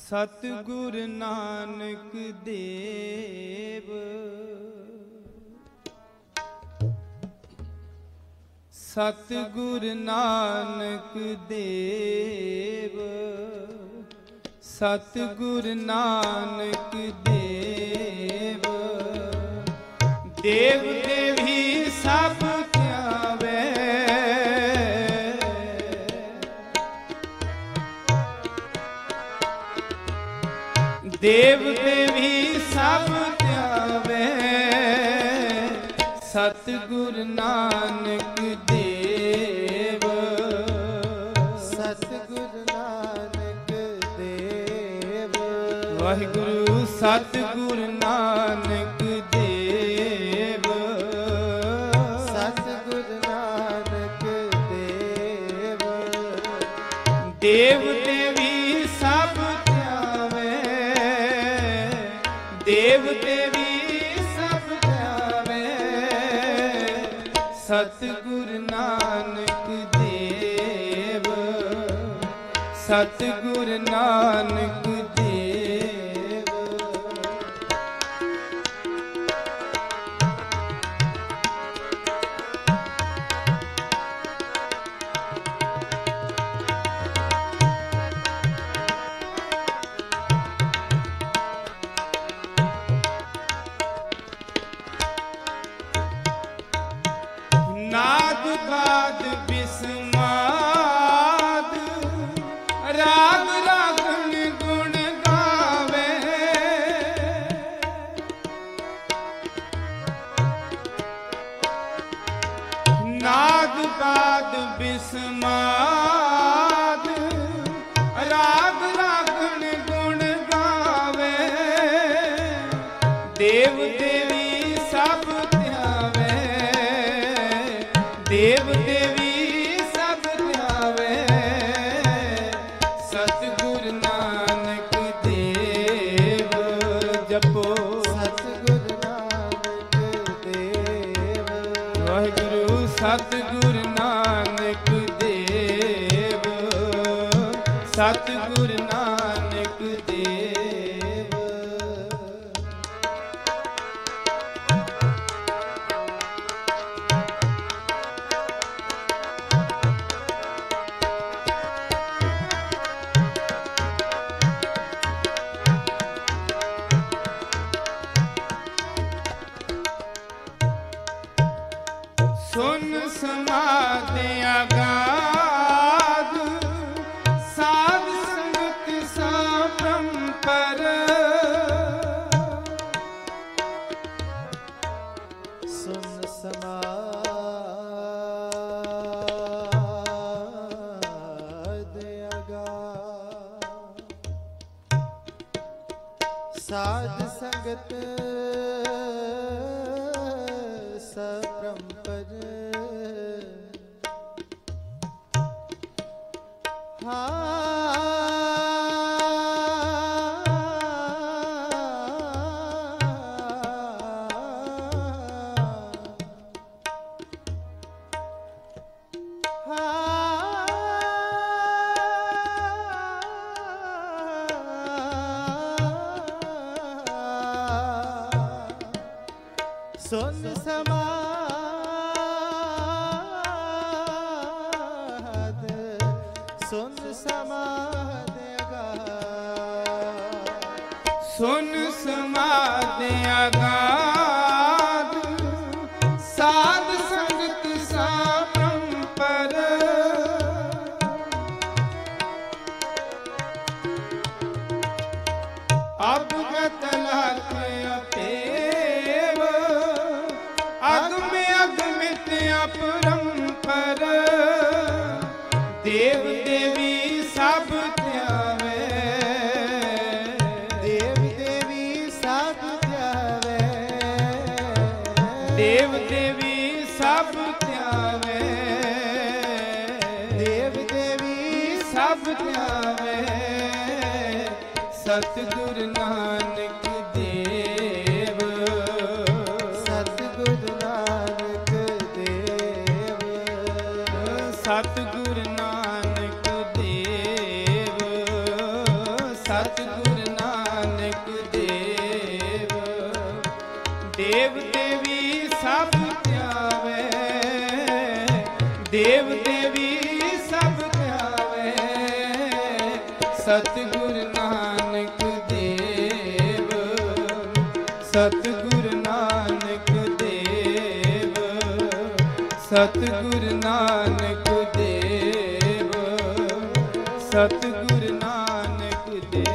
सतगुरु नानक देव सतगुरु नानक देव सतगुरु नानक देव देव देवी सब त्यावे देव देवी सब त्यावे सतगुरु नानक देव सतगुरु नानक देव वाहिगुरु सतगुरु नानक देव सतगुरु नानक देव देव देवी सब त्यावे देव देवी सब त्यावे सतगुरु नानक देव सतगुरु नानक देव नाद बाद बिस्माद राग रागन गुण गावे नाद बाद बिस्माद राग रागन गुण गावे देव देवी सब त्यावे देव देवी सब त्यावे सतगुरु नानक देव जपो सतगुरु नानक देव वाहिगुरु सतगुरु नानक देव सतगुरु नानक देव सुन समाधिया गाद साध संगत सा परंपर सुन समाधिया साध संगत सपरंपर सुन समाध सुन समाधिया सुन समाधिया गाद साध संगत सा परंपर अवगत लख अपेव अगम अगमित अपरंपर देव देवी सब त्यावे देव देवी सब त्यावे देव देवी सब त्यावे देव देवी सब त्यावे सतगुरु नानक देव सतगुरु नानक देव सतगुरु नानक देव ਸਤਿਗੁਰ ਨਾਨਕ ਦੇਵ। ਦੇਵ ਦੇਵੀ ਸਭ ਧਿਆਵੇ, ਦੇਵ ਦੇਵੀ ਸਭ ਧਿਆਵੇ, ਸਤਿਗੁਰ ਨਾਨਕ ਦੇਵ, ਸਤਿਗੁਰ ਨਾਨਕ ਦੇਵ, ਸਤਿਗੁਰ ਨਾਨਕ ਦੇਵ, ਸਤਿਗੁਰ ਨਾਨਕ ਦੇਵ।